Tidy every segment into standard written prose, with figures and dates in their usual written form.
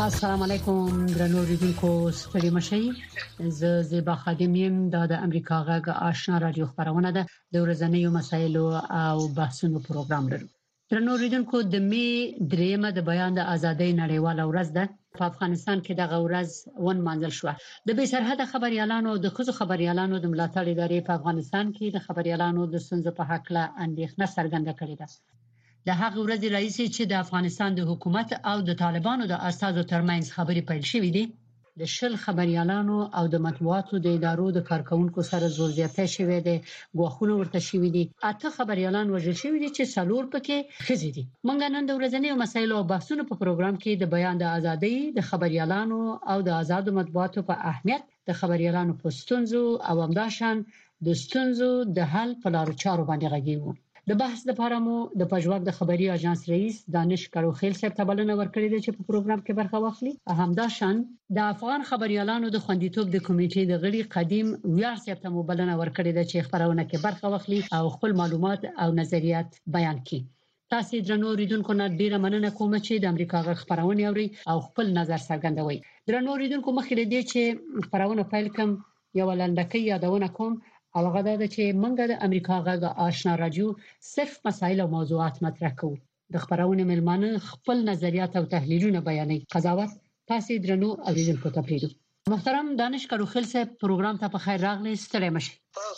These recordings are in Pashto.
السلام علیکم درنو اوریدونکو ستړي مشي زه زیبا خادم یم د امریکا غږ آشنا رادیو خبرونه ده د ورځنیو مسایلو او بحثونو پروګرام لرو. درنو اوریدونکو د می دریمه د بیان د ازادۍ نړیواله ورځ ده. په افغانستان کې د ورځ ون منځل شو. د بې سرحده خبريالانو د خصوصي خبريالانو د ملاتړ ادارې په افغانستان کې د خبريالانو د ستونزو په حق له اندېښنه څرګنده کړې ده. د هغه ورځ رئیس چې د افغانستان د حکومت او د طالبانو د اساسو ترمنځ خبرې پیل شوې دي د شل خبريالانو او د مطبوعاتو د ادارو د کارکونکو سره زور زیاته شوې ده. غوښونه ورته شوې دي. اته خبريالان وژل شوې دي چې څلور پکې ښځې دي. مونږ نن د ورځنیو مسایلو او بحثونو په پروګرام کې د بیان د ازادۍ د خبريالانو او د آزادو مطبوعاتو په اهمیت د خبريالانو په ستونزو او همداشان د ستونزو د حل په لارو چارو باندې غږیږو. د بحث لپاره مو د پژواک د خبري اژانس رئیس دانش کروخیل صاحب ته بلنه ورکړې ده چې په پروګرام کې برخه واخلي. همداشان د افغان خبريالانو د خوندیتوب د کمیټې د غړي قدیم ویار صاحب ته بلنه ورکړې ده چې خبرونه کې برخه واخلي او خپل معلومات او نظریات بیان کړي. تاسو درنو اوریدونکو نه ډیره مننه کوم چې د امریکا غږ خبرونه اوري او خپل نظر څرګندوي. درنو اوریدونکو مخکې دې چې خبرونه پیل کوم یو لنډکۍ یادونه کوم او هغه دا چې موږ د امریکا غږ آشنا رادیو صرف مسایل او موضوعات مطرح کوو. د خبرونه ملمانه خپل نظریات او تحلیلونه بیانوي. قضاوت تاسو درنو اوریدونکو ته پریږدو. محترم دانش کروخیل صاحب پروګرام ته په خیر راغلی. ستړي مشي.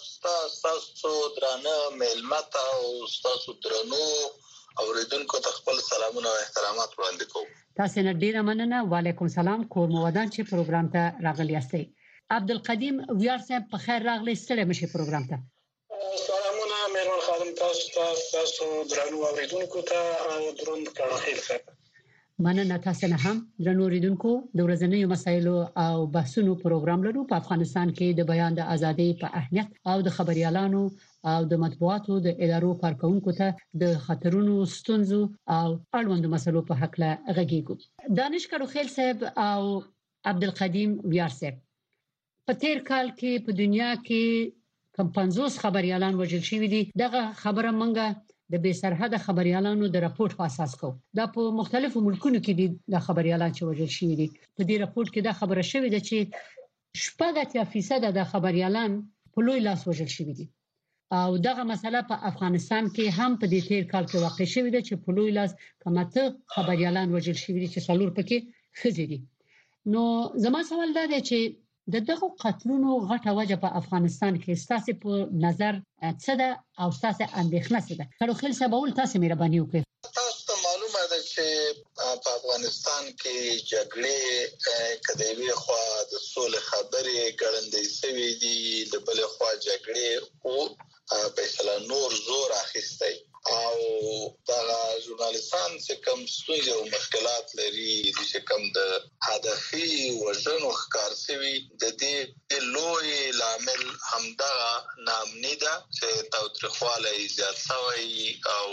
تاسو درنه ملمت او تاسو درنو اوریدونکو ته خپل سلامونه او احترامات وړاندې کوم. تاسو نه ډیره مننه. وعلیکم سلام. کور مو ودان چې پروګرام ته راغلی یاستئ. عبدالقدیم ویار صاحب په خیر راغلی. ستړي مشي پروګرام ته. سلامونه مهربان خادم تاسو درنو اوریدونکو ته او درون کروخیل صاحب. مننه تاسو نه هم درنو اوریدونکو د ورځنیو مسایلو او بحثونو پروګرام لرو. په افغانستان کې د بیان د ازادۍ په اهمیت او د خبريالانو او د مطبوعاتو د ادارو کارکونکو ته د خطرونو ستونزو او اړوندو مسلو په حق له غږیږو. دانش کروخیل صاحب او عبدالقدیم ویار صاحب په تیر کال کې په دنیا کې کم 50 خبريالان وژل شوي دي. دغه خبره منګه د بې سرحده خبريالانو د راپورټ په اساس کو. دا په مختلفو ملکونو کې دي د خبريالان چې وژل شوي دي. په دې راپورټ کې دا خبره شوې ده چې 80% د خبريالان په لوی لاس وژل شوي دي او دغه مسله په افغانستان کې هم په دې تیر کال کې واقع شوې ده چې په لوی لاس کمته خبريالان وژل شوي دي چې څلور پکې ښځې دي. نو زما سوال دا دی چې دغه قتلونو غټه وجه په افغانستان کې ستاسو په نظر څه ده او ستاسو اندېښنه څه ده؟ کروخیل صاحب اول تاسو مهرباني وکړئ. تاسو ته معلومه ده چې په افغانستان کې جګړې کډېوي خو د سولې خبرې ګړندې سوي دي، د بل خو جګړې او په نور زور اخیستی او دا ژورنالیستان چې کوم ستونزې او مشکلات لري چې کوم د هدفي وژنو ښکار شوي د دې لوی لامل همدغه نامني ده چې تاوتریخوالی زیات شوی او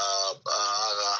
هغه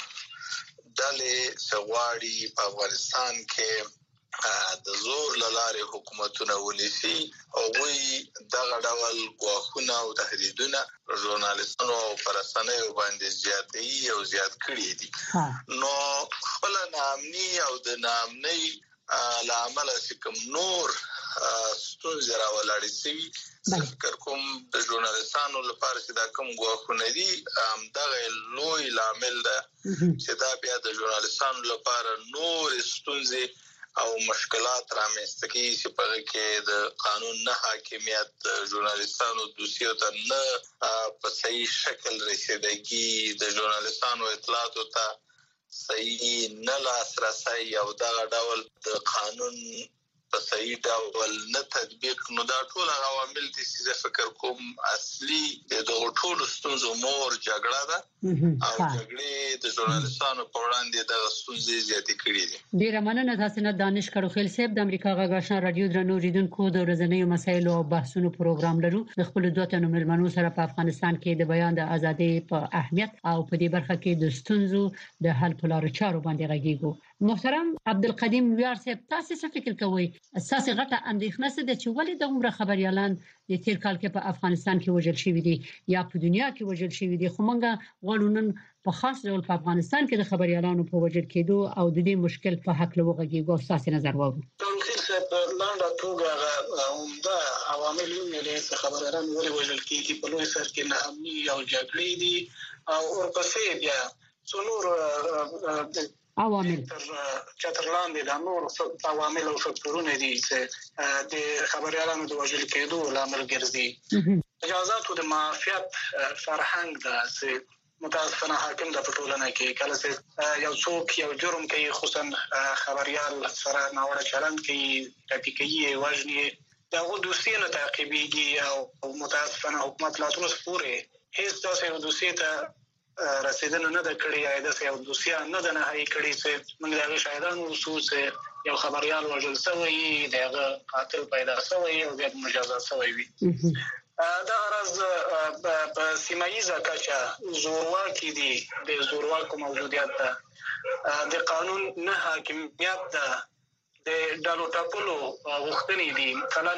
ډلې چې غواړي په افغانستان کې د زور لاره حکومتونه ونیسي او وی دغه ډول غواخونه او تهدیدونه ژورنالیستانو او پرسنیو باندې زیاتې او زیات کړي دي. نو خپل نامني او د نامني لامل چې کوم نور ستونزې راولاړې شي فکر کوم د ژورنالیستانو لپاره چې دا کوم غواخونه دي دغه لوی لامل ده چې دا بیا د ژورنالیستانو لپاره نور ستونزې او مشکلات رامنځته کوي چې په کې د قانون نه حاکمیت ژورنالیستانو دوسیو ته نه په صحیح شکل رسیدګي د ژورنالیستانو اطلاعاتو ته صحیح نه لاسرسي او دا ډول د قانون په صحیح ډول نه تطبیق. نو دا ټول عوامل دي چې فکر کوم اصلي د ټولو ستونزو مور جګړه ده او جګړې د ژورنالیستانو په وړاندې د ستونزې زیاتې کړې دي. ډیره مننه تاسو نه دانش کروخیل صاحب د امریکا غږ آشنا رادیو درنو اوریدونکو د ورځنیو مسایلو او بحثونو پروګرام لرو. د خپل دوه تنو ملمنو سره په افغانستان کې د بیان د ازادۍ په اهمیت او په دې برخه کې د ستونزو د حل په لارو چارو باندې غږیږو. محترم عبدالقدیم ویار صاحب تاسو څه فکر کوئ؟ اساسي غټه اندېښنه څه ده چې ولې د عمر خبريالان د تیر کال کې په افغانستان کې وژل شوي دي یا په دنیا کې وژل شوي دي؟ خو موږ غواړو نن په خاص ډول په افغانستان کې د خبريالانو په وژل کېدو او د دې مشکل په حق لوغږي ګوستاسي نظر واورو. په لاندې توګه عمده عوامل یې چې خبريالان ولې وژل کېږي په لوی سر کې ناامني او جګړې دي او ورپسې بیا څلور عوامل چترلاندې د نور عوامل او فکتورونه دي چې د خبريالانو د وژل کېدو لامل ګرځي. اجازهاتو د معافیت فرهنګ ده چې متاسفانه حاکم د پټولنه کې کله چې یو څوک یو جرم کوي خصوصا خبريال سره ناوړه چلند کوي ټاکي وژني دغه دوسیه نه تعقیبېږي او متاسفانه حکومت لا تر اوسه پورې هیڅ داسې دوسیه ته رسیدنه نه ده کړې یا داسې یو دوسیه نه ده نهایی کړې چې موږ د شاهدانو وسوس یو خبريال وژل شوی دغه قاتل پیدا شوی او بیا مجازات شوی وي. دا راز په سیمایي کچه زورواکي دي د زورواکو موجودیت ده د قانون نه حاکمیت ده د ډالو ټاکلو غوښتنې دي. مثلا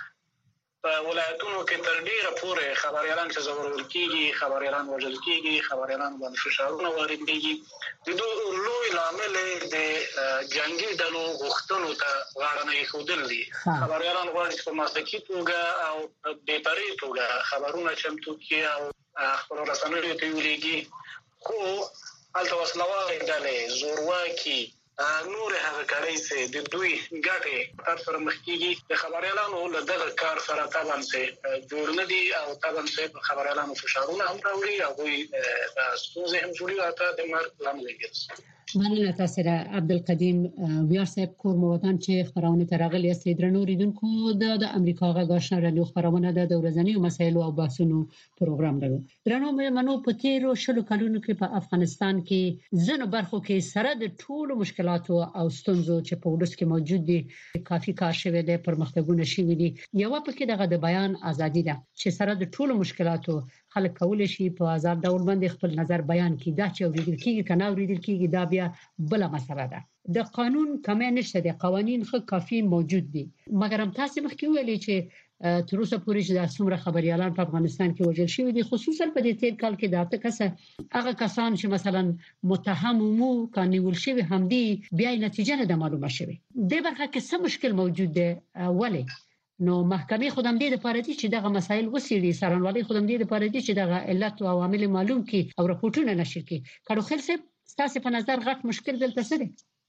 په ولایتونو کې تر ډیره پورې خبريالان چې زورول کیږي خبريالان وژل کیږي خبريالان باندې فشارونه وارد کیږي د دوی لوی لامل د جنگي ډلو غوښتنو ته غاړه نه ایښودل دي. خبريالان غواړي چې په مسلکي توګه او بې پرې توګه خبرونه چمتو کړي او خپل رسنیو ته ولیږي خو هلته وسلوالې ډلې زورواکي نور هغه کړي چې د دوی ګټه تر سره مخکېږي د خبريالانو له دغه کار سره تابع سي جوړ نه دي او تابع سي خبريالانو فشارونه هم راوړي او دوی ستونزې هم جوړي او ته د مرګ لامل ګرځي. مننه تاسو را عبدالقدیم ویار صاحب کور موطن چې خبرونه ترغلي است درنو ریدونکو د امریکا غږ آشنا رادیو خبرونه د ورځنیو مسایلو او بحثونو پروګرام لرو. درنو منو په تیرو شلو کلونو کې په افغانستان کې ځینو برخو کې سره د ټولو مشکلاتو او ستونزو چې په ولس کې موجود دي کافي کار شوی دی پرمختګونه شوی دي. یو پکې دغه د بیان ازادي ده چې سره د ټولو مشکلاتو خلک کولای شي په آزاد ډول باندې خپل نظر بیان کړي. دا چې اوریدل کیږي کنه اوریدل کیږي دا بیا بل مسله ده. د قانون کمی نشته د قوانين خو کافي موجود دي مګر هم تاسو مخکې ویلي چې تر اوسه پورې چې د څومره خبريالان په افغانستان کې وژل شوی دي خصوصا په دې تیر کال کې دا کسه هغه کسان چې مثلا متهم مو کانیول شوی هم دي بیا نتیجه نه معلومه شوی د برخه کې څه مشکل موجود دی. ولی نو محکمې خودم دې لپاره دي چې دغه مسایل وسیړي سرانوالي خودم دې لپاره دي چې دغه علت او عوامل معلوم کړي او راپورټونه نشر کړي. کړو خل څه تاسو په نظر غټ مشکل دلته څه دی؟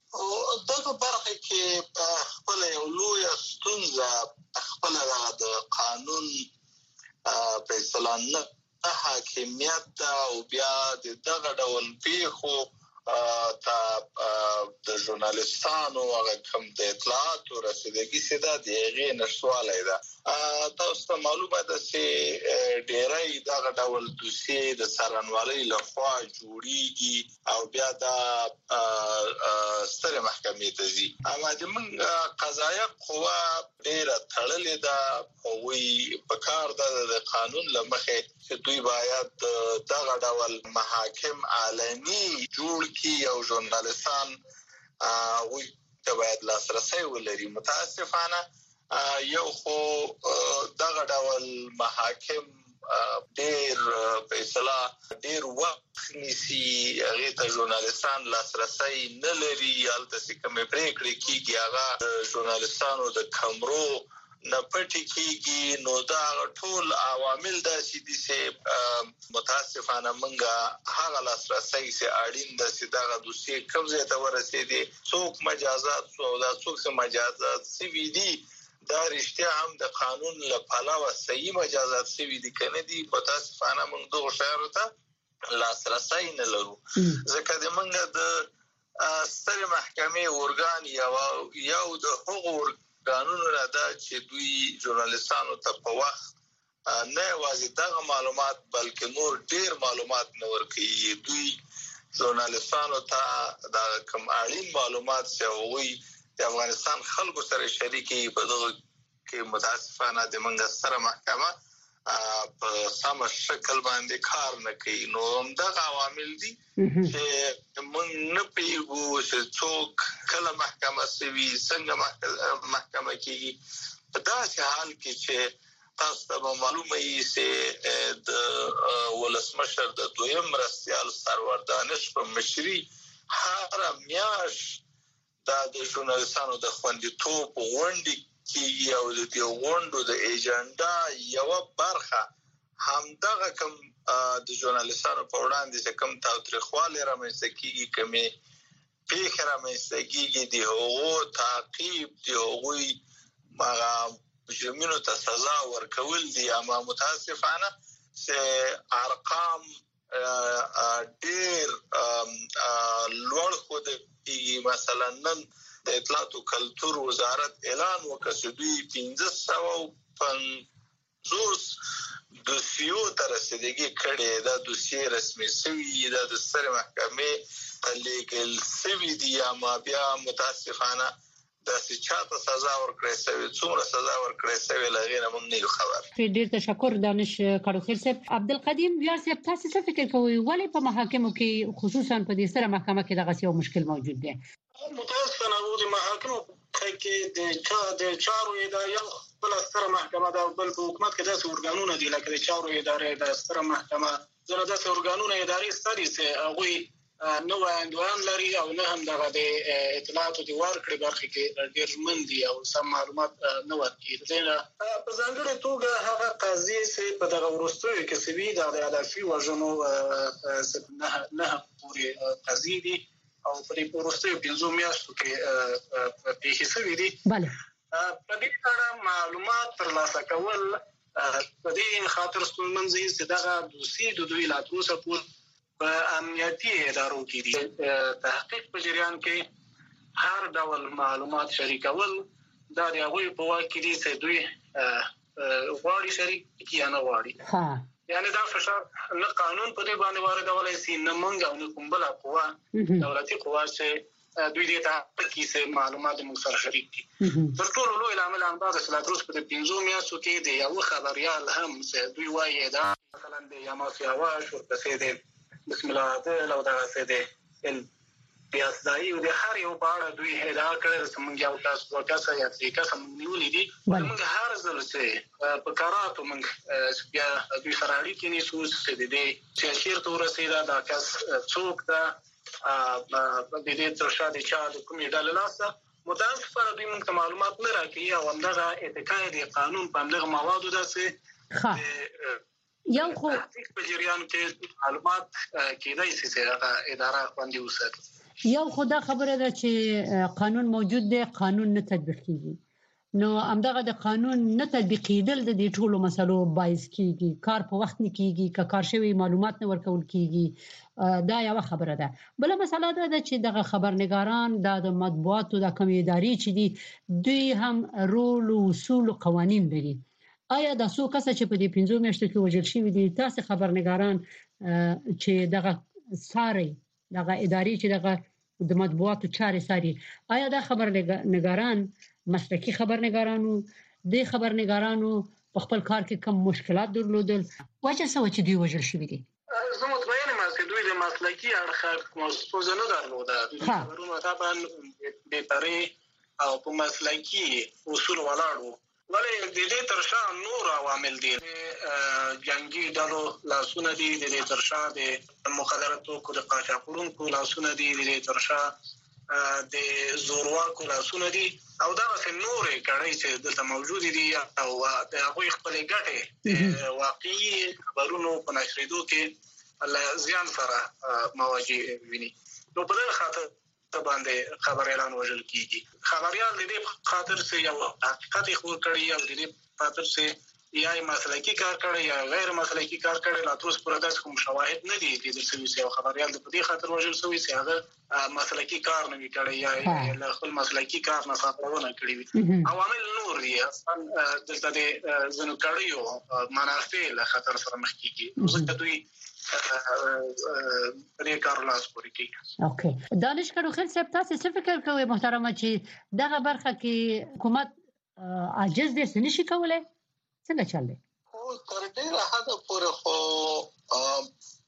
دغه برخه کې خپل یو لوی ستونزه خپل د قانون په اصطلاح نه حاکمیت او بیا دغه ډول پیښو تا د ژورنالیستانو هغه کوم د اطلاعات او رسیدګي سیده دیغه نشواله ده. تاسو ته معلومه ده چې ډیری دغه ډول دوسیې د سرانوالۍ لخوا جوړیږي او بیا د ستره محکمې ته ځي. اما د من قضایه قوه ډیره تړلې ده او وی په کار د قانون لمخې چې دوی باید دغه ډول محاکم عالمي جوړ کی او ژورنالیستان وی ته باید لاسرسي ولري. متاسفانه یو خو دغه ډول محاکم ډیر په اصطلاح ډیر وخت نسی هغه ته ژورنالیستان لاسرسي نه لري. البته کوم پریکړې کیږي هغه ژورنالیستانو د کمرو نه پټی کیږي. نو دا ټول عوامل داسې دي چې متاسفانه منګه هغه لاسرسي چې اړین ده چې دغه دوسیه کوم ځای ته ورسېدي څوک مجازات او دا څوک مجازات سوي دي دا رښتیا هم د قانون له پلوه صحیح مجازات سوي دي کنه دي. متاسفانه موږ دغه شهر ته لاسرسي نه لرو ځکه د منګه د ستر محکمې اورګان یو د حقوق قانون را ده چې دوی ژورنالیستانو ته په وخت نه واځي دغه معلومات بلکې نور ډیر معلومات نه ورکوي. دوی ژورنالیستانو ته د کوم اړین معلومات چې وي د افغانستان خلکو سره شریکي په دغه کې متاسفانه د منګ سره محکمه په سم شکل باندې کار نه کوي. نو همدغه عوامل دي چې موږ نه پیګو چې څوک کله محکمه سوي څنګه محکمه کیږي. په داسې حال کې چې تاسو ته معلومه یې چې د ولسمشر د دویم مرستیال سرور دانش په مشري هر میاش د ژورنالستانو د خوندیتوب غونډې کې او د دې غونډو د ایجنډا یو برخه همدغه کوم د ژورنالستانو په وړاندې چې کوم تاوتریخوالی رامنځته کیږي کومې پیښې رامنځته کیږي د هغو تعقیب د هغوی مجرمینو ته سزا ورکول دي. اما متاسفانه چې ارقام ډېر لوړ ښودل کیږي. مثلا نن د اطلاعات او کلتور وزارت اعلان وکړ چې دوی 1550 دوسیو ته رسیدګي کړې ده. دوسیې رسمي شوي ده، د سترې محکمې لیږل شوي دي. اما بیا متاسفانه داسې چاته سزا ورکړې شوې، څومره سزا ورکړې شوې له هغې نه موږ نه یو خبر. ډېر تشکر دانش کاروخیل صاحب. عبدالقدیم ویاړ صاحب، تاسو څه فکر کوئ ولې په محاکمو کې خصوصا په دې ستره محکمه کې دغه یو مشکل موجود دی؟ متاسفانه د محاکمو کې د چارو اداره بل ستره محکمه ده، بل په حکومت کې داسې ارګانونه دي لکه د چارو اداره د ستره محکمه، زره داسې ارګانونه اداري ستدي چې هغوی نو وایندوان لري او نه هم دغه د اطلاعاتو د ورکړې برخه کې ډېر ژمن دي او سم معلومات نه ورکوي. په ځانګړې توګه هغه قضیې چې په دغه وروستیو کې شوي د هدفي وژنو نه پورې قضیې دي او په دې وروستیو 15 میاشتو کې پیښې شوي دي. په دې اړه معلومات ترلاسه کول په دې خاطر ستونزمن دي چې دغه دوسیې د دوی لا تر اوسه پورې په امنیتي ادارو کې دي. تحقیق په جریان کې هر ډول معلومات شریکول دا د هغوی په واک کې دي چې دوی غواړي شریک کړي یا نه غواړي. یعنی دا فشار نه قانون په دې باندې واردولی شي، نه موږ او نه کوم بله قوه دولتي قوه چې دوی دې ته کیسه معلومات موږ سره شریک کړي. تر ټولو لوی لامل همدا ده چې لا تر اوسه په 15 میاشتو کې د یو خبریال هم چې دوی وایي دا مثلا د یاماس یاواش ورپسې دی بسم الله عادل او دغه څه دی پیاسدایي او د هر یو په اړه دوی ادعا کړې چې موږ یو تاسو دوه کسه یا درې کسه موږ نیولي دي. موږ هر ځل چې په کاراتو موږ بیا دوی سره اړیکې نیسو چې د دې چې چېرته ورسېده دا کس څوک ده، د دې تر شا د چا د کومې ډلې لاسه. متاسفانه دوی موږ ته معلومات نه راکوي او همدغه اتکا د قانون په همدغه موادو ده چې یو خو په جریان کې معلومات کېدای شي چې هغه اداره باندې وساتي. یو خو دا خبره ده چې قانون موجود دی، قانون نه تطبیق کیږي. نو همدغه د قانون نه تطبیق کېدل د دې ټولو مسلو باعث کیږي. کار په وخت نه کیږي، که کار شوی معلومات نه ورکول کیږي. دا یو خبره ده. بل مسله ده چې دغه خبرنګاران د مطبوعاتو د کومې ادارې چې دي دوی هم رول او اصول او قوانین لري. آیا د څو کسه چې په دې 15 میاشتو کې وژل شوي دي تاسو خبرنګاران چې دغه ساري دغه ادارې چې دغه د مطبوعاتو چارې ساري، آیا دا خبرنګاران مسلکي خبرنګارانو د خبرنګارانو په خپل کار کې کوم مشکلات درلودل؟ وجه څه و چې دوی وژل شوي دي؟ زه متوجه یم چې دوی د مسلکي اړخ موضوع نه درلوده. خبرونه طبعا به طري او په مسلکي اصول ولاړو، ولې د دې تر شا نور عوامل دي. جنگي ډلو لاسونه دي، د دې تر شا د مخدره توکو د قاچاقونکو لاسونه دي، د دې تر شا د زورواکو لاسونه دي او دا څه نور کړي چې دلته موجود دي او د هغوی خپل ګټه واقعي خبرونو په نشریدو کې له زیان سره مواجه ویني. نو په دې خاطر باندې خبر اعلان وژل کیږي. خبريال د دې خاطر چې یو حقیقت خبر کړي او د دې خاطر چې یا مسلکي کار کړي یا غیر مسلکي کار کړي، لا تر اوسه پورې داسې کوم شواهد نه دي د دې چې خبريال د دې خاطر وژل شوی چې هغه مسلکي کار نه کړي یا له خپل مسلکي کار نه خبرونه کړي وي. عوامل نور دي دلته د زنو کړیو منافع له خطر سره مخ کیږي. ځکه دوی ریکارلاس پوری کی. اوکې، دانش کاروخیل صاحب تاسو څه فکر کوئ محترمه چې دغه برخه کې حکومت عاجز دي څه نشي کولای؟ څنګه چل دی؟ تر ډیره حد پورې خو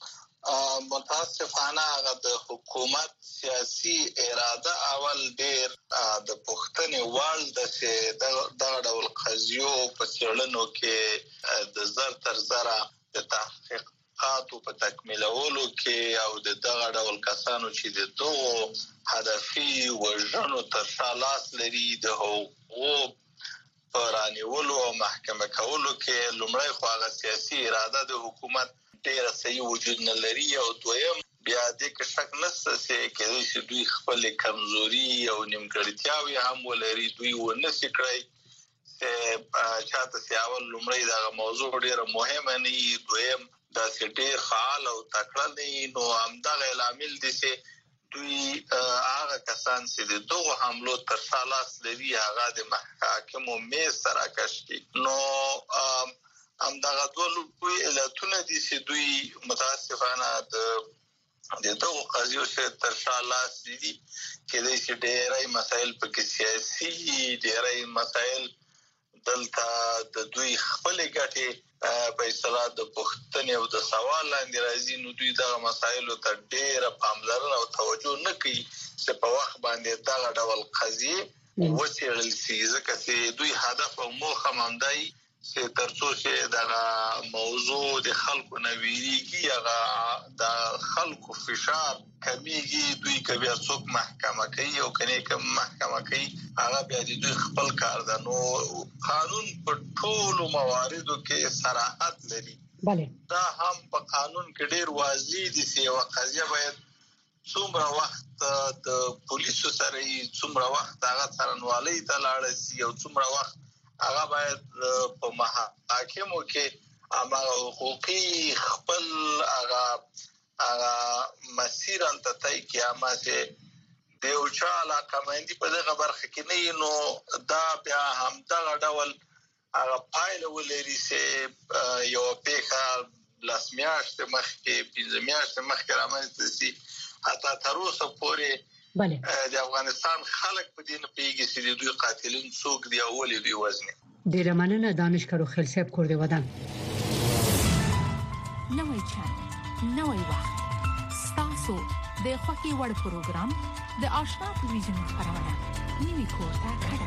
متاسفانه هغه د حکومت سیاسي اراده اول ډیر د پښتني وړ د ډول قضیو په څېړنو کې د زر تر زره د تحقیقاتو په تکمیلولو کې او د دغه ډول کسانو چې د دوه هدفي وژنو تر شا لاس لري د حقوق پرانیولو او محکمه کولو کې لومړی خو هغه سیاسي اراده د حکومت ډیر صحیح وجود نه لري او دویم بیا د کې شک نشته چې دوی خپل کمزوري او نیمګړتیاوې هم ولري دوی ونسي کړی چاته سیاول لومړی دا موضوع ډیر مهمه نه دویم دا ډیر فعال او تکړه نه نو همدغه عامل دي چې دوی هغه کسان چې د دوه حملو تر شا لاس لري هغه د محاکمو میز سره کشي نو همدغه دوه لوی علتونه دي چې دوی متاسفانه د دوه قضیو تر شا لاس لري کله چې ډېرای مسایل په سیاسي ډېرای مسایل دلته د دوی خپل ګټې په اصطلاح د پښتنې او د سوال لاندې راځي نو دوی دغه مسایلو ته ډېره پاملرنه او توجه نه کوي چې په وخت باندې دغه ډول قضیې وڅېړل شي ځکه چې دوی هدف او موخه همدای چې ترڅو چې دغه موضوع د خلکو نه ویریږي هغه د خلکو فشار کمیږي دوی کوي څوک محکمه کوي او کني کوم محکمه کوي هغه بیا د دوی خپل کار ده نو قانون په ټولو مواردو کې صراحت لري بله دا هم په قانون کې ډیر واضح دي چې یو قضیه باید څومره وخت د پولیسو سره څومره وخت هغه څارنوالۍ ته لاړ شي او څومره وخت هغه باید په محاکمو کې هغه حقوقي خپل هغه مسیر انتای کیامه چې د یو چا علاقه مندي په دغه برخه کې نه نو دا بیا هم دغه ډول هغه پایله ولري چې یو پیښه لاسمیاشت مخکې پنځمیاشت مخکې رامنځته شي حتی تر اوسه پورې بله د افغانستان خلک په دې نه پیږي چې دوی قاتلین څوک دی او ولې دوی وزنه ډیر مننه دانشکرو خیل صاحب کورده ودان نوې چانل نوې وخت ستاسو د خوښي وړ پروګرام د آشنا ټلویزیون خبرونه نیوي کوټه کډه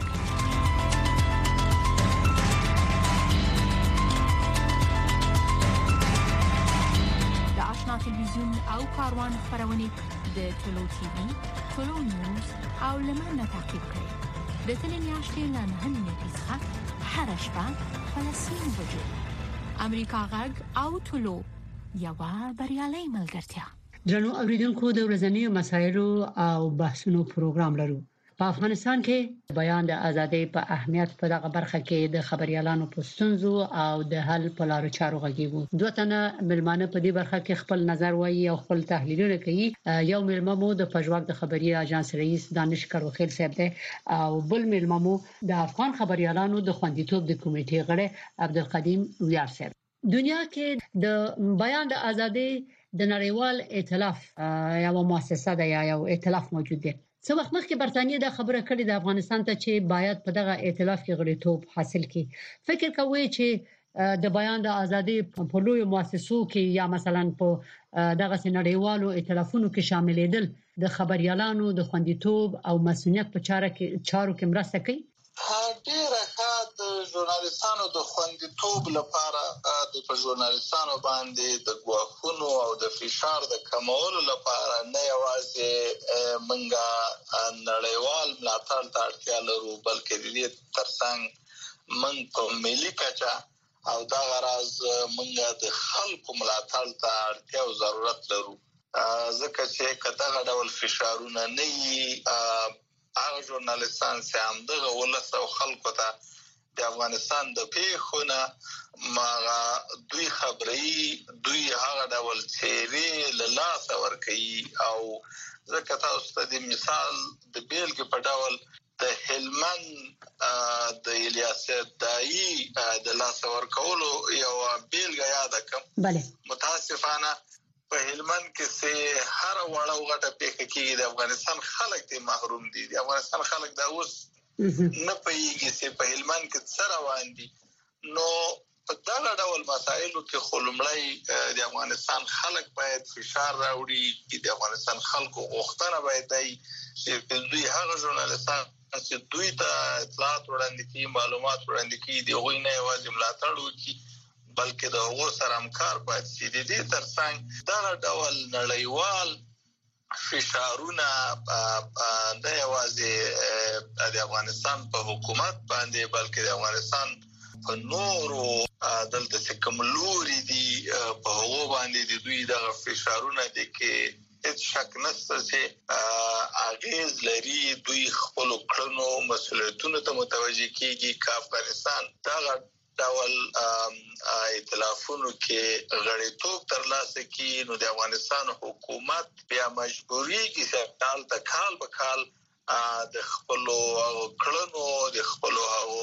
د آشنا ټلویزیون او کاروان خبرونه د ټولو ټي وي ټولو نیوز او لمنه تعقیب کړئ د تلمیاشتې لنهمه پیسخه هر شپه فلسطین بجو امریکا غږ او ټولو یوا بریالي ملګرتیا درنو اوریدونکو د ورځنیو مسایلو او بحثونو پروګرام لرو په افغانستان کې بیان د ازادۍ په اهمیت په دغه برخه کې د خبريالانو پوښتنو او د حل په لارو چارو غږیږو دوه تنه ملمانه په دې برخه کې خپل نظر وایي او خپل تحلیلونه کوي یو ملممو د پژواک د خبري اژانس رئیس دانشکرو خیل صاحب دی او بل ملممو د افغان خبريالانو د خوندیتوب د کمیټې غړي عبدالقدیم ویار صاحب دنیا کې د بیان د ازادۍ د نړیوال ائتلاف یو مؤسسه ده یا یو ائتلاف موجود دی څو وخت مخکې برتانیې د خبره کړې د افغانستان ته چې باید په دغه ائتلاف کې غړیتوب حاصل کړي فکر کوي چې د بیان د ازادۍ په لوی مؤسسو کې یا مثلا په دغه نړیوالو ائتلافونو کې شاملېدل د خبريالانو د خوندیتوب او مسؤلیت په چارو کې مرسته کوي ډیره ښه د ژورنالیستانو د خوندیتوب لپاره د ژورنالیستانو باندې د ګواښونو او د فشار د کمولو لپاره نه یوازې منګه نړیوال ملاتړ ته اړتیا لرو بلکې د دې ترڅنګ من په ملي کچه او دا غرض منګه د خلکو ملاتړ ته اړتیا او ضرورت لرو ځکه چې کله ډول فشارونه نه هغه ژورنالیستان چې همدغه ولس او خلکو ته د افغانستان د پیښونه ماغه دوی خبري دوی هغه ډول چیرې له لاس ورکړي او ځکه تاسو ته د مثال د بیلګې په ډول د هلمند د الیاس دای د لاس ورکولو یو بیلګه یاد کوم بله متاسفانه په هلمند کې سه هر وړو غټه پیښه کې د افغانستان خلک ته محروم دي د افغانستان خلک دا اوس نه پېږي چې په هلمند کې څه روان دي نو په دا ډول مسایلو کې خلمړی د افغانستان خلک باید فشار راوړي چې د افغانستان خلکو غوښتنه باید دی چې دوی هغه ژورنالیستان چې دوی ته اطلاعات وړاندې کوي معلومات وړاندې کوي د هغوی نه یوازې ملاتړ وکړي بلکې د هغو سره همکار باید شي. د دې ترڅنګ دغه ډول نړیوال فشارونه د یوازې د افغانستان په حکومت باندې بلکې د افغانستان په نورو دلته چې کوم لوري دي په هغو باندې د دوی دغه فشارونه دي کې هیڅ شک نشته چې اغیز لري. دوی خپل کړنو مسؤلیتونو ته متوجه کیږي چې افغانستان دغه ډول ائتلافونو کې غړیتوب ترلاسه کړي نو د افغانستان حکومت بیا مجبوري کې کال په کال د خپل کړنو د خپل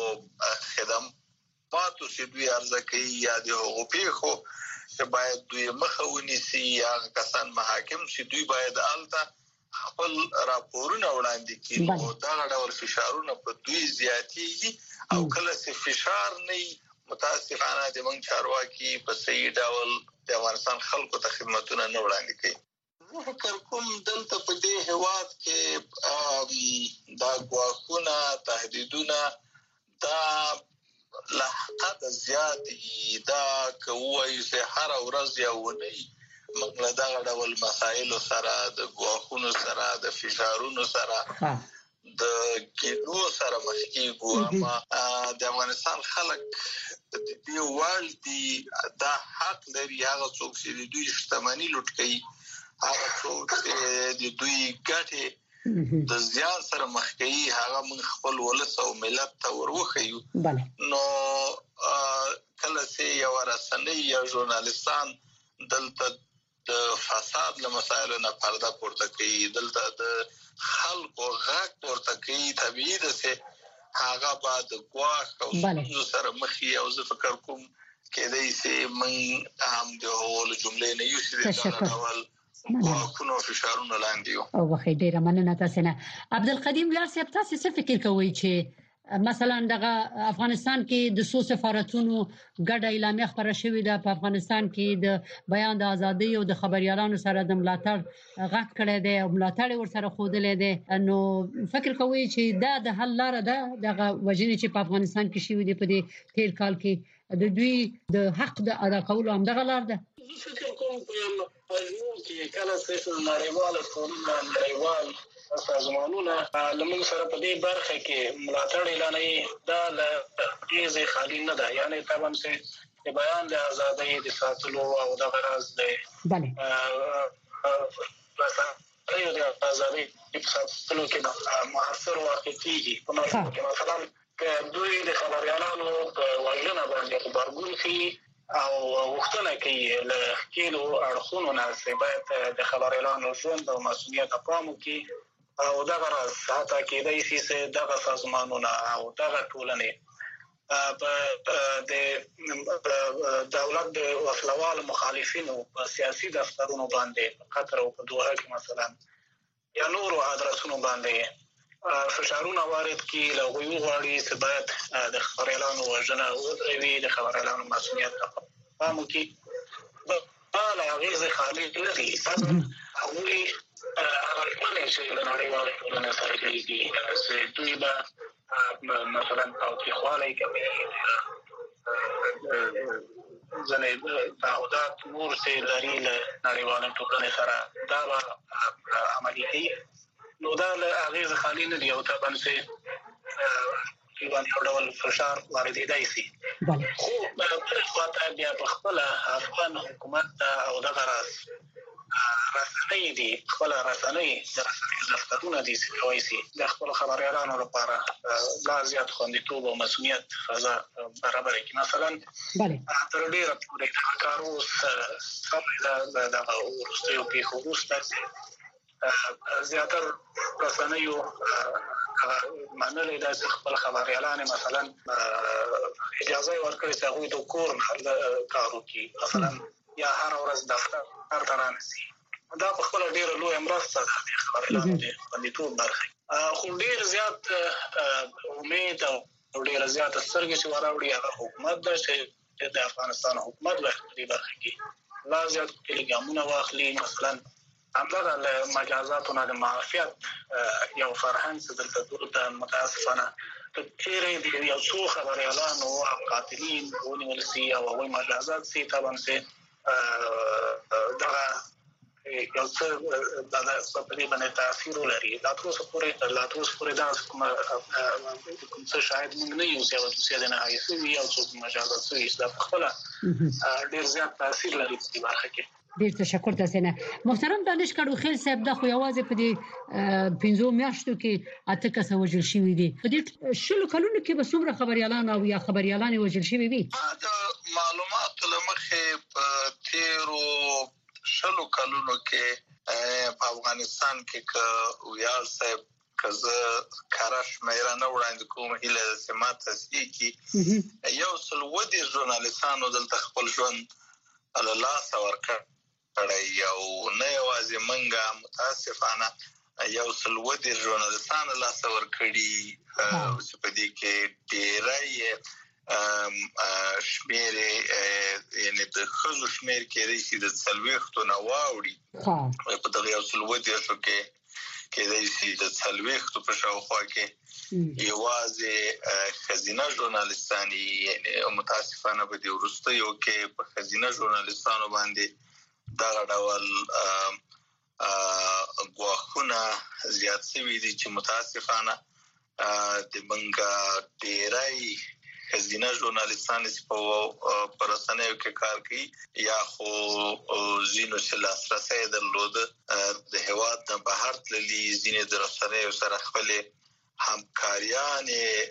خدماتو چې دوی عرضه کوي یا د هغو پیښو چې باید دوی مخه ونیسي یا کسان محاکم چې دوی باید الته خپل راپورونه وړاندې کړي او دا ډول فشارونه په دوی زیاتېږي او کله چې فشار نه متاسفانه د موږ چارواکي په صحیح ډول د افغانستان خلکو ته خدماتونه نه وړاندې کوي. زه فکر کوم دلته په دې هېواد کې دا ګواښونه تهدیدونه دا له حده زیات دا کوي چې هر ورځ یا ونی موږ له دغه ډول مسایلو سره د ګواښونو سره د فشارونو سره د کېدو سره مخ کېږو. اما د افغانستان خلک د دې وړ دي دا حق لري هغه څوک چې د دوی شتمني لوټ کوي هغه څوک چې د دوی ګټې د زیان سره مخ کوي هغه موږ خپل ولس او ملت ته وروخیو. نو کله چې یو رسنۍ یا ژورنالیستان دلته د فساد له مسایلو نه پرده پورته کوي دلته د خلکو غږ پورته کوي طبیعي ده چې هغه بعد ګواښ او ستونزو سره مخ وي او زه فکر کوم کېدای چې موږ هم د هغو جملې نه یو چې دا ډول واکونو فشارونه لاندې یو. او واخې ډیره مننه تاسو نه. عبدالقدیم ویاړ صاحب تاسو څه فکر کوئ چې مثلا دغه افغانستان کې د 100 سفارتونو ګډه اعلامیه خبره شوې ده په افغانستان کې د بیان د ازادۍ او د خبريالانو سره د ملاتړ غږ کړی دی او ملاتړ ورسره خوده دی. نو فکر کوئ چې دا د حل لاره ده دغه وجنې چې په افغانستان کې شوې دي په دې تیر کال کې د دوی د حق د ادا کولو هم دغه لار ده؟ فکر کوم په مجموع کې کله چې نړیوال فورمونه نړیوال سازمانونه لمن سره په دې برخه کې ملاتړ اعلانوي دا له خالي نه ده. یعنی طبعا چې د بیان د ازادۍ د ساتلو او د غرض د د ازادۍ په ساتلو کې مؤثر واقع کیږي. په مثلا دوی د خبريالانو په وژنه باندې خبرګون کوي او وختونه کوي له کېلو اړخونو نه چې باید د خبريالانو ژوند او مسؤلیت پام وکړي او دغه راز حتی کېدای شي چې دغه سازمانونه او دغه ټولنې د دولت د وسلوال مخالفینو په سیاسي دفترونو باندې قطر او په دوحه کې مثلا یا نورو ادرسونو باندې فشارونه وارد کی لغوي غواړي چې باید د خبريالانو وژنه ودروي د خبريالانو مسؤلیت پام وکړي. بالا غیظ خالي لري هغوی هغه چې له نړیوالو ټولنې سره کېږي چې دوی به مثلا تاوتریخوالی کوي ځنې تعهدات نور چې لري له نړیوالو ټولنې سره دا به عملي کوي. نو دا له اغیز خالي نه دی او طبعا چې یو ډول فشار واردېدای شي. خو په خاطر بیا په خپل افغان حکومت او دغه رسنۍ دي خپل رسنۍ دفترونه دي چې کوي سي د خپل خبريالانو لپاره لا زیات خوندیتوب او مسؤلیت فضا برابر کړي. مثلا تر ډیره پورې د کارو سره د ورستیو په خصوص زیاتر رسنیو منلې د خپل خبريالانو مثلا اجازه ورکړي چې هغوی د کور کارو کوي مثلا یا هر ورځ دفتر ته رانسي. دا په خپل ډیره لوی مرسته ده د خبريالانو د خوندیتوب برخه. خو ډیر زیات امید او ډیر زیات سترګې چې وراوړي هغه حکومت ده چې د افغانستان حکومت په برخه کې لا زیات ګامونه واخلي. مثلا همدغه له مجازاتونو د معافیت یو فرهنګ څه دلته د متاسفانه کثیرې د یو څو خبريالانو او قاتلین ونیول سي او مجازات سي طبعا سي دغه یو څه د خپلې باندې تاثیر لري. لا تر اوسه پورې دا کوم څه شاید موږ نه یو څه د نه هیڅ یو څه مجازات سوي د خپل ډیر زیات تاثیر لري په برخه کې. ډیر تشکر تاسو نه محترم دانش کډوخیل صاحب. د خو یوازې په دې 15 میاشتو کې اته کس وژل شوي دي. په دې شلو کلونو کې به څومره خبريالان او یا خبريالان وژل شوي وي؟ دا معلومات لمخې په تیرو شلو کلونو کې په افغانستان کې ویال صاحب کزه کارش مېرانه وړاندې کوم هله سمات تصدیق کی یو سلودي ژورنالستانو دلته خپل ژوند الله ورکړی یو نه یوازې منګه متاسفانه یو سلودي ژورنالستانو الله ورکړي چې په دې کې ډېرای شمیر یعنی د خزو شمیر کې رئیسي د سلويختو نواوړي په دغه یو سلودي شو کې رئیسي د سلويختو په شاوخوا کې یوازې خزینه ژورنالستاني یعنی متاسفانه په دې ورستیو کې په خزینه ژورنالستانو باندې دا ډول غواخونه زیات شوي دي چې متاسفانه د منګه ډیرای خزینه ژورنالستان چې په پرسنیو کې کار کوي یا خو زینو چې لاسرسي درلود د هواد د بهر تللي زینې درسنیو سره خپل همکاریان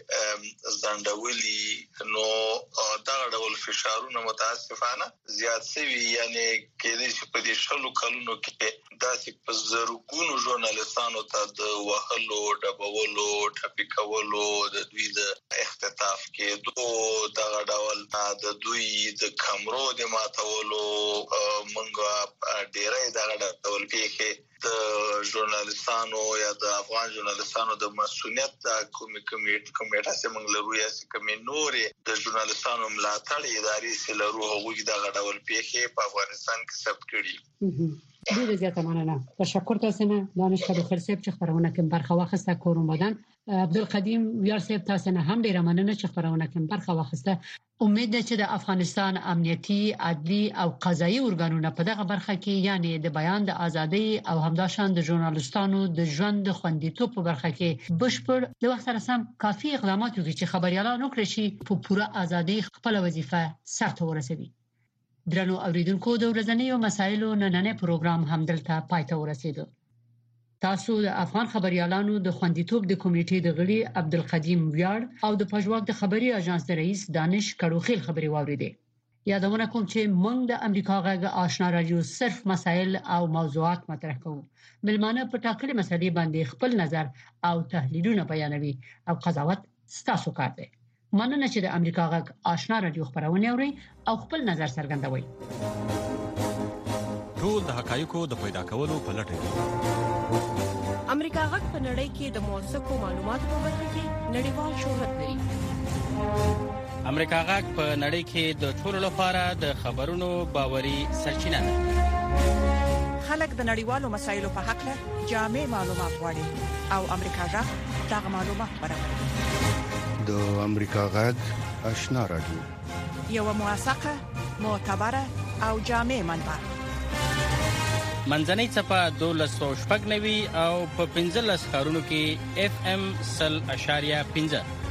زندولي نو دا ډول فشارونه متاسفانه زیات شوي. یعنی کېدې چې په دې شلو کلونو کې داسې په زرګونو ژورنالستانو ته د وهلو ډبولو ټپي کولو د دوی د اختطاف کېدو دا ډول د دوی د کمرو د ماتولو مونږه ډېرای دا ډول پیښې د ژورنالستانو یا د افغان ژورنالستانو د مسؤلیت د کمیټه چې موږ لرو یا چې کومې نورې د ژورنالستانو ملاتړ ادارې چې لرو هغوی دا ډول پیښې په افغانستان کې ثبت کړي. ډیره زیاته مننه. تشکر تاسو نه دانش کډوخیل صاحب چې خبرونه کوم برخه واخسته کور اومدن. عبدالقدیم ویار صاحب تاسو نه هم ډیره مننه چې خبرونه کوم برخه واخسته. امید ده چې د افغانستان امنیتي عدلي او قضایي ارګانونه په دغه برخه کې یعنی د بیان د ازادۍ او همداشان د ژورنالستانو د ژوند خوندیتوب په برخه کې بشپړ د وخت سره سم کافي اقدامات وکړي چې خبريالان وکړي چې په پوره ازادۍ خپل وظیفه سرته ورسوي. درنو اوریدونکو د ورځنیو مسایلو نننې پروګرام هم دلته پای ته ورسېدو. تاسو د افغان خبريالانو د خوندیتوب د کمیټې د غړي عبدالقدیم ویار او د پژواک د خبري اژانس د رئیس دانش کډوخیل خبري واوریدي. یادونه کوم چې موږ د امریکا غږ آشنا رادیو صرف مسایل او موضوعات مطرح کوو. ملمانه په ټاکلي مسلې باندې خپل نظر او تحلیلونه بیانوي او قضاوت ستاسو کار دی. مننه چې د امریکا غږ آشنا رادیو خبرونه اوري او خپل نظر څرګندوي. ټول د حقایقو د پیدا کولو په لټه کې امریکا غږ په نړۍ کې د موثقو معلوماتو په برخه کې نړیوال شهرت لري. امریکا غږ په نړۍ کې د ټولو لپاره د خبرونو باوري سرچینه ده. خلک د نړیوالو مسایلو په حق له جامع معلومات غواړي او امریکا غږ دغه معلومات برابروي. د امریکا غږ آشنا رادیو یو موثقه، معتبره او جامع منبع. منځنۍ صفه 1290 او په 15 ښارونو کې FM 0.5